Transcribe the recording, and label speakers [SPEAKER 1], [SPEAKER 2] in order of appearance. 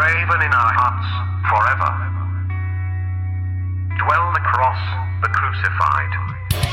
[SPEAKER 1] engraven in our hearts forever. Dwell the cross, the crucified.